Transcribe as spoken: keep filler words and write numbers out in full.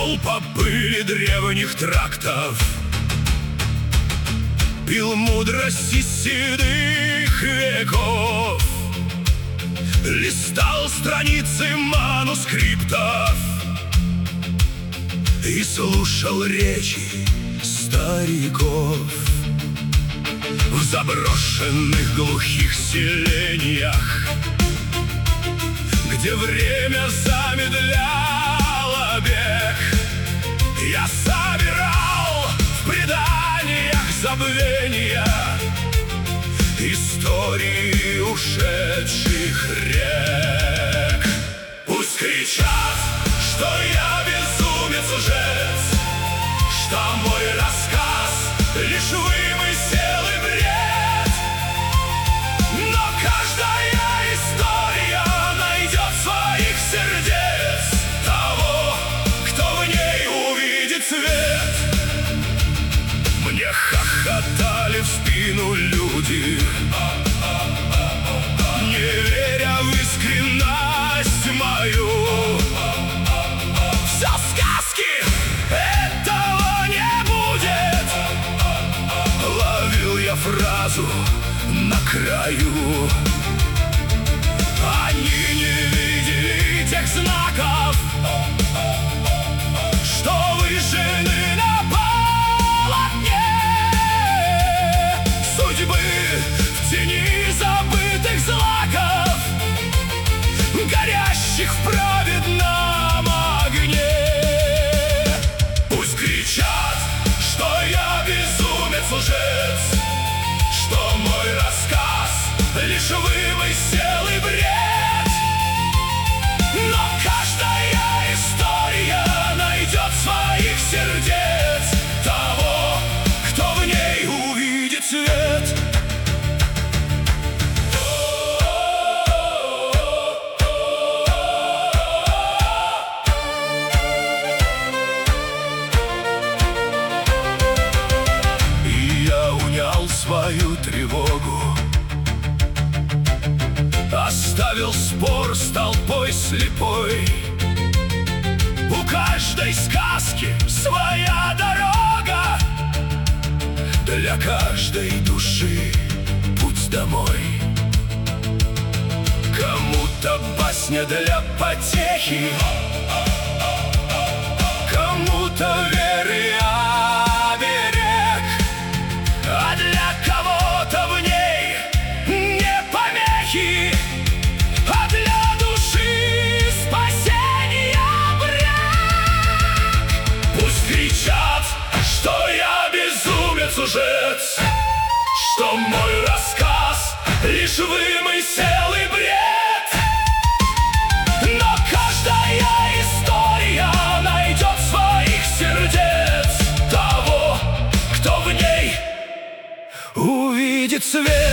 шел по пыли древних трактов, пил мудрости седых веков, листал страницы манускриптов и слушал речи стариков. В заброшенных глухих селениях, где время замедляло бег, я собирал в преданиях забвения истории ушедших рек. Пусть кричат, что я безумец лжец, что мой рассказ лишь вымысел и бред, но каждая история найдет своих сердец, того, кто в ней увидит свет. Мне хохотали в спину люди, не веря в искренность мою. Все сказки, этого не будет. Ловил я фразу на краю. Они не видели тех знаков, что выжжены на полотне судьбы, в тени забытых злаков, горящих в праведном огне. Пусть кричат, что я безумец лжец, что мой рассказ лишь вымысел и бред, но каждая история найдет своих сердец, того, кто в ней увидит свет. И я унял свою тревогу, оставил спор с толпой слепой. У каждой сказки своя дорога, для каждой души путь домой. Кому-то басня для потехи, кому-то веры оберег, а для кого-то в ней не помехи, а для души спасения бред. Пусть кричат, что я безумец лжец, что мой рассказ лишь вымысел и бред, но каждая история найдет своих сердец, того, кто в ней увидит свет.